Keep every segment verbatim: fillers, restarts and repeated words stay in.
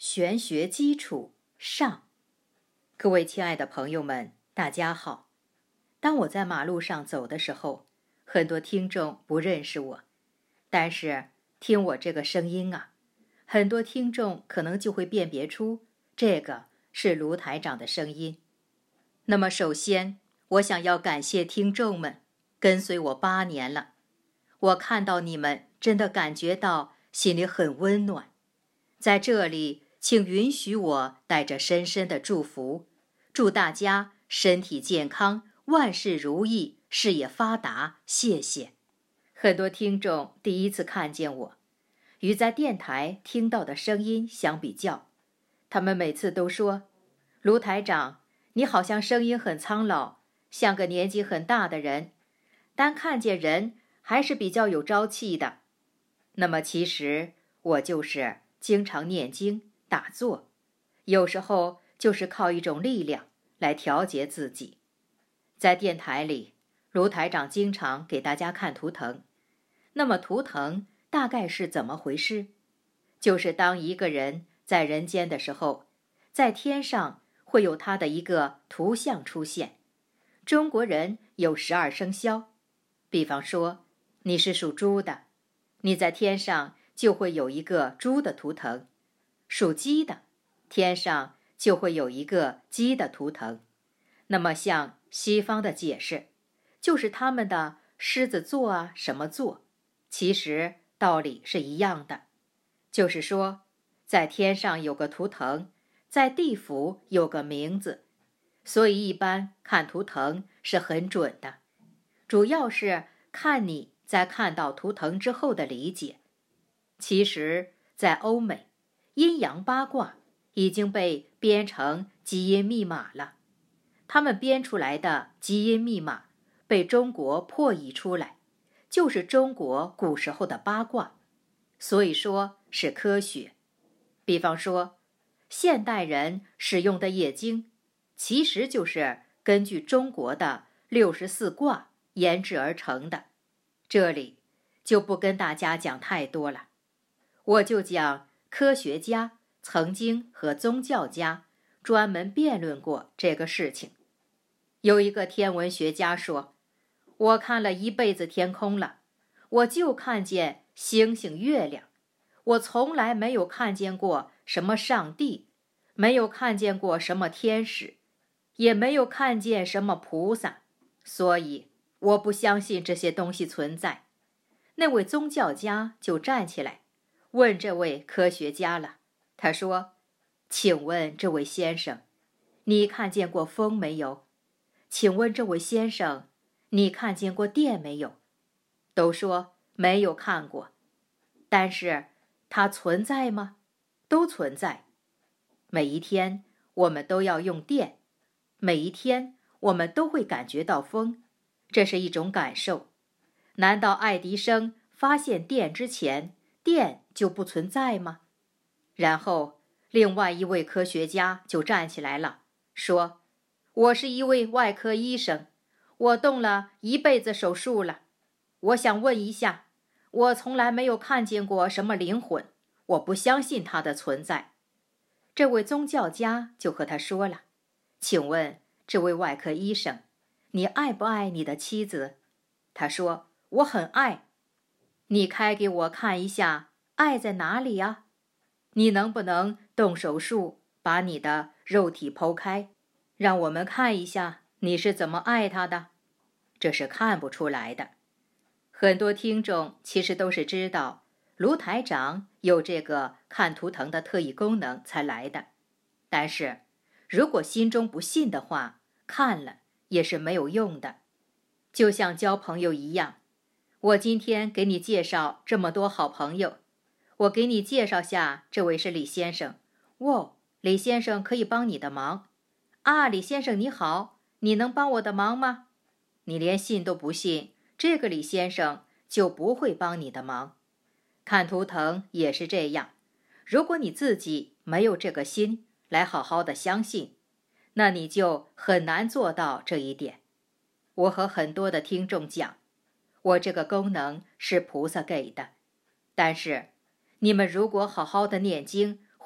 玄学基础上。各位亲爱的朋友们，大家好。当我在马路上走的时候，很多听众不认识我，但是听我这个声音啊，很多听众可能就会辨别出这个是卢台长的声音。那么首先，我想要感谢听众们跟随我八年了，我看到你们真的感觉到心里很温暖。在这里，请允许我带着深深的祝福，祝大家身体健康，万事如意，事业发达，谢谢。很多听众第一次看见我，与在电台听到的声音相比较，他们每次都说，卢台长，你好像声音很苍老，像个年纪很大的人，但看见人还是比较有朝气的。那么其实我就是经常念经打坐，有时候就是靠一种力量来调节自己。在电台里，卢台长经常给大家看图腾。那么图腾大概是怎么回事？就是当一个人在人间的时候，在天上会有他的一个图像出现。中国人有十二生肖，比方说你是属猪的，你在天上就会有一个猪的图腾；属鸡的，天上就会有一个鸡的图腾。那么像西方的解释，就是他们的狮子座啊什么座，其实道理是一样的，就是说在天上有个图腾，在地府有个名字，所以一般看图腾是很准的，主要是看你在看到图腾之后的理解。其实在欧美，阴阳八卦已经被编成基因密码了，他们编出来的基因密码被中国破译出来，就是中国古时候的八卦，所以说是科学。比方说现代人使用的易经，其实就是根据中国的六十四卦研制而成的，这里就不跟大家讲太多了，我就讲科学家曾经和宗教家专门辩论过这个事情。有一个天文学家说，我看了一辈子天空了，我就看见星星月亮，我从来没有看见过什么上帝，没有看见过什么天使，也没有看见什么菩萨，所以我不相信这些东西存在。那位宗教家就站起来问这位科学家了，他说，请问这位先生，你看见过风没有？请问这位先生，你看见过电没有？都说没有看过，但是它存在吗？都存在。每一天我们都要用电，每一天我们都会感觉到风，这是一种感受。难道爱迪生发现电之前，电就不存在吗？然后另外一位科学家就站起来了，说，我是一位外科医生，我动了一辈子手术了，我想问一下，我从来没有看见过什么灵魂，我不相信它的存在。这位宗教家就和他说了，请问这位外科医生，你爱不爱你的妻子？他说，我很爱。你开给我看一下，爱在哪里呀？你能不能动手术把你的肉体剖开，让我们看一下你是怎么爱他的？这是看不出来的。很多听众其实都是知道卢台长有这个看图腾的特异功能才来的，但是如果心中不信的话，看了也是没有用的。就像交朋友一样，我今天给你介绍这么多好朋友，我给你介绍下，这位是李先生。哇，李先生可以帮你的忙啊，李先生你好，你能帮我的忙吗？你连信都不信，这个李先生就不会帮你的忙。看图腾也是这样，如果你自己没有这个心来好好的相信，那你就很难做到这一点。我和很多的听众讲，我这个功能是菩萨给的，但是你们如果好好的念经，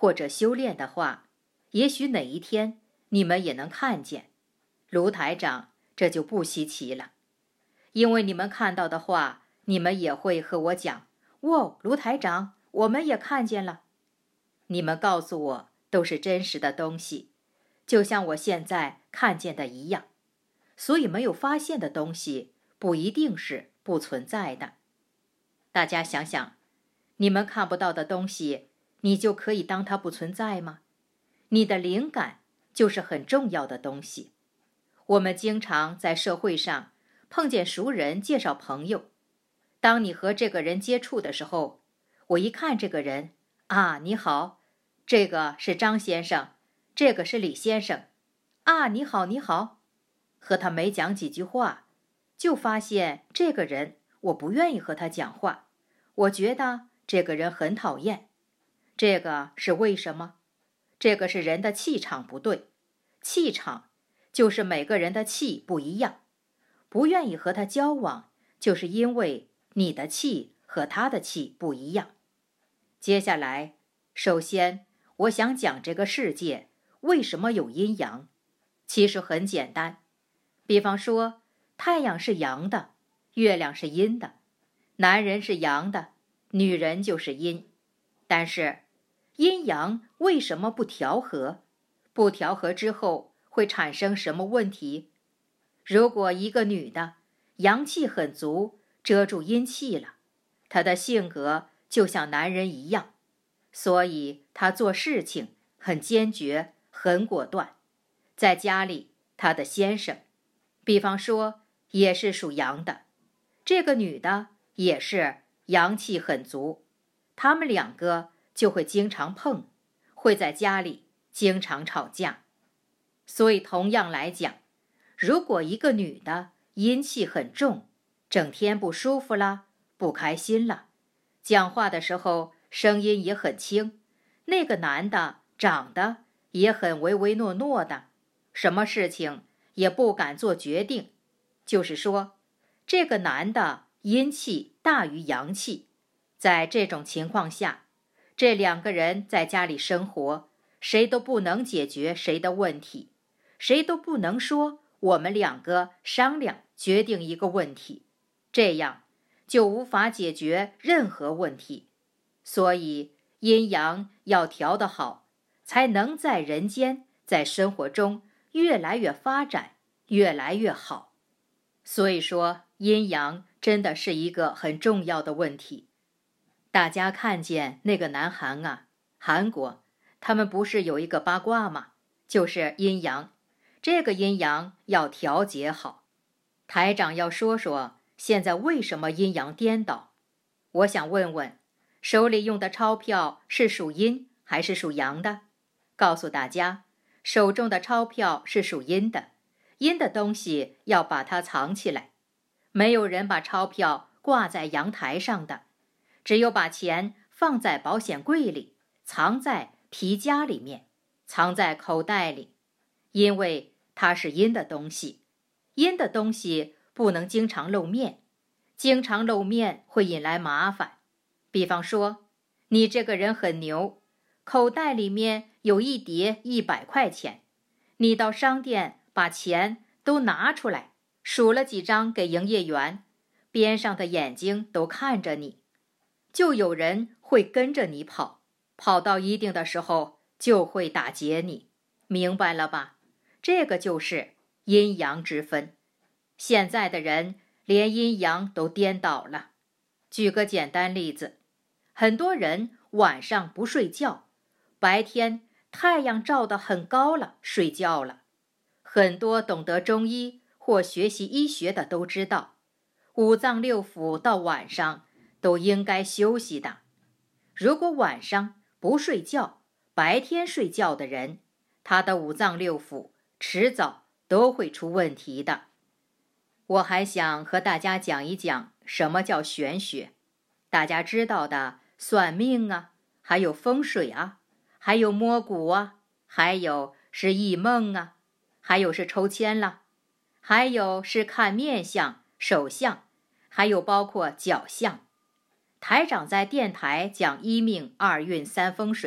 或者修炼的话，也许哪一天你们也能看见。卢台长，这就不稀奇了，因为你们看到的话，你们也会和我讲，哇，卢台长，我们也看见了。你们告诉我都是真实的东西，就像我现在看见的一样。所以没有发现的东西不一定是不存在的。大家想想，你们看不到的东西，你就可以当它不存在吗？你的灵感就是很重要的东西。我们经常在社会上碰见熟人介绍朋友，当你和这个人接触的时候，我一看这个人，啊，你好，这个是张先生，这个是李先生，啊，你好，你好。和他没讲几句话，就发现这个人我不愿意和他讲话，我觉得这个人很讨厌。这个是为什么？这个是人的气场不对，气场就是每个人的气不一样，不愿意和他交往，就是因为你的气和他的气不一样。接下来，首先我想讲这个世界为什么有阴阳，其实很简单。比方说，太阳是阳的，月亮是阴的，男人是阳的，女人就是阴。但是，阴阳为什么不调和？不调和之后会产生什么问题？如果一个女的阳气很足，遮住阴气了，她的性格就像男人一样，所以她做事情很坚决，很果断。在家里，她的先生比方说也是属阳的，这个女的也是阳气很足，他们两个就会经常碰，会在家里经常吵架。所以同样来讲，如果一个女的阴气很重，整天不舒服了，不开心了，讲话的时候声音也很轻，那个男的长得也很唯唯诺诺的，什么事情也不敢做决定，就是说，这个男的阴气大于阳气。在这种情况下，这两个人在家里生活，谁都不能解决谁的问题，谁都不能说我们两个商量决定一个问题，这样就无法解决任何问题。所以阴阳要调得好，才能在人间，在生活中越来越发展，越来越好。所以说，阴阳真的是一个很重要的问题。大家看见那个南韩啊，韩国，他们不是有一个八卦吗？就是阴阳，这个阴阳要调节好。台长要说说，现在为什么阴阳颠倒？我想问问，手里用的钞票是属阴还是属阳的？告诉大家，手中的钞票是属阴的，阴的东西要把它藏起来。没有人把钞票挂在阳台上的，只有把钱放在保险柜里，藏在皮夹里面，藏在口袋里，因为它是阴的东西。阴的东西不能经常露面，经常露面会引来麻烦。比方说，你这个人很牛，口袋里面有一叠一百块钱，你到商店把钱都拿出来，数了几张给营业员，边上的眼睛都看着你，就有人会跟着你跑，跑到一定的时候就会打劫你，明白了吧？这个就是阴阳之分。现在的人连阴阳都颠倒了。举个简单例子，很多人晚上不睡觉，白天太阳照得很高了，睡觉了。很多懂得中医或学习医学的都知道，五脏六腑到晚上都应该休息的。如果晚上不睡觉，白天睡觉的人，他的五脏六腑迟早都会出问题的。我还想和大家讲一讲什么叫玄学。大家知道的算命啊，还有风水啊，还有摸骨啊，还有是忆梦啊，还有是抽签啦，还有是看面相、手相，还有包括脚相。台长在电台讲一命二运三风水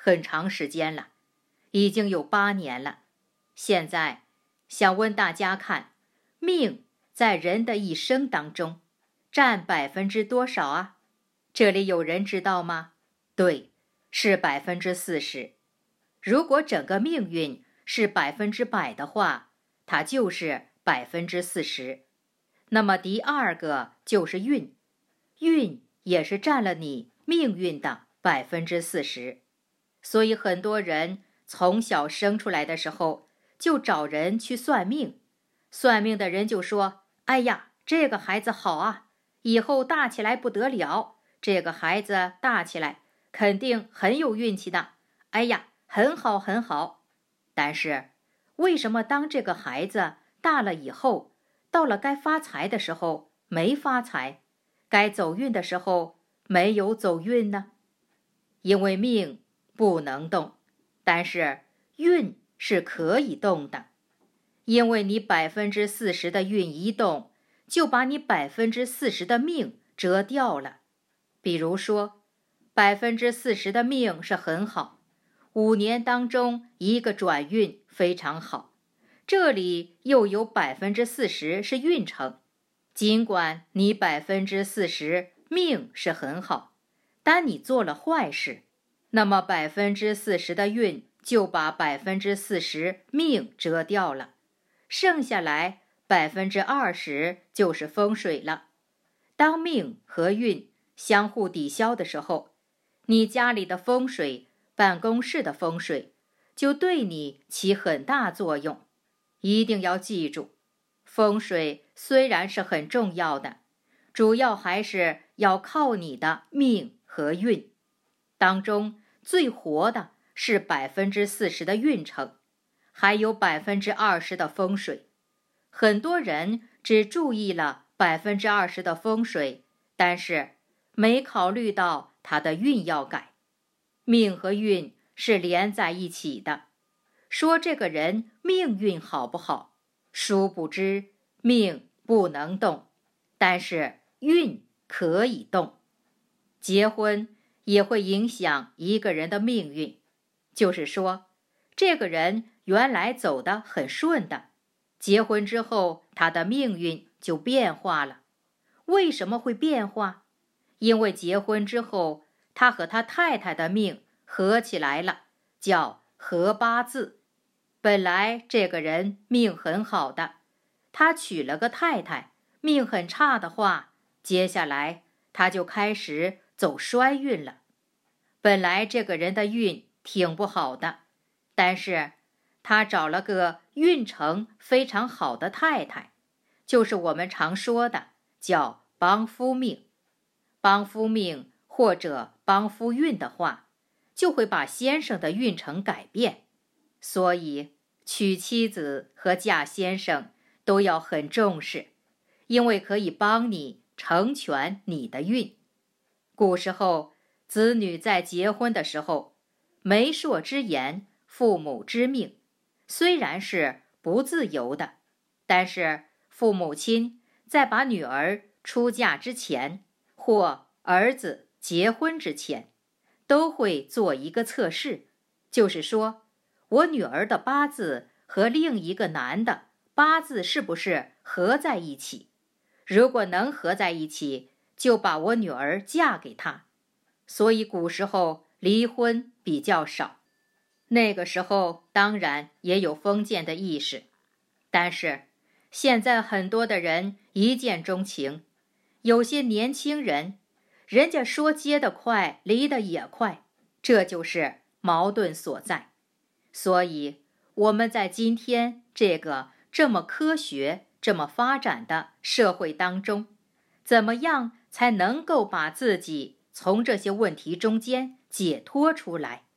很长时间了，已经有八年了。现在想问大家看，命在人的一生当中占百分之多少啊？这里有人知道吗？对，是百分之四十。如果整个命运是百分之百的话，它就是百分之四十。那么第二个就是运，运也是占了你命运的百分之四十。所以很多人从小生出来的时候就找人去算命，算命的人就说：哎呀，这个孩子好啊，以后大起来不得了，这个孩子大起来肯定很有运气的，哎呀，很好很好。但是为什么当这个孩子大了以后，到了该发财的时候没发财，该走运的时候没有走运呢？因为命不能动，但是运是可以动的。因为你百分之四十的运一动，就把你百分之四十的命折掉了。比如说，百分之四十的命是很好，五年当中一个转运非常好，这里又有百分之四十是运程。尽管你百分之四十命是很好，但你做了坏事，那么百分之四十的运就把百分之四十命折掉了，剩下来百分之二十就是风水了。当命和运相互抵消的时候，你家里的风水、办公室的风水就对你起很大作用。一定要记住，风水虽然是很重要的，主要还是要靠你的命和运。当中最活的是百分之四十的运程，还有百分之二十的风水。很多人只注意了百分之二十的风水，但是没考虑到他的运要改。命和运是连在一起的，说这个人命运好不好，殊不知命不能动，但是运可以动。结婚也会影响一个人的命运，就是说，这个人原来走得很顺的，结婚之后他的命运就变化了。为什么会变化？因为结婚之后，他和他太太的命合起来了，叫合八字。本来这个人命很好的，他娶了个太太，命很差的话，接下来他就开始走衰运了。本来这个人的运挺不好的，但是他找了个运程非常好的太太，就是我们常说的叫帮夫命。帮夫命或者帮夫运的话，就会把先生的运程改变。所以娶妻子和嫁先生都要很重视，因为可以帮你成全你的运。古时候子女在结婚的时候，媒妁之言，父母之命，虽然是不自由的，但是父母亲在把女儿出嫁之前，或儿子结婚之前，都会做一个测试，就是说，我女儿的八字和另一个男的八字是不是合在一起？如果能合在一起，就把我女儿嫁给他。所以古时候离婚比较少，那个时候当然也有封建的意识，但是现在很多的人一见钟情，有些年轻人，人家说结得快，离得也快，这就是矛盾所在。所以我们在今天这个这么科学、这么发展的社会当中，怎么样才能够把自己从这些问题中间解脱出来？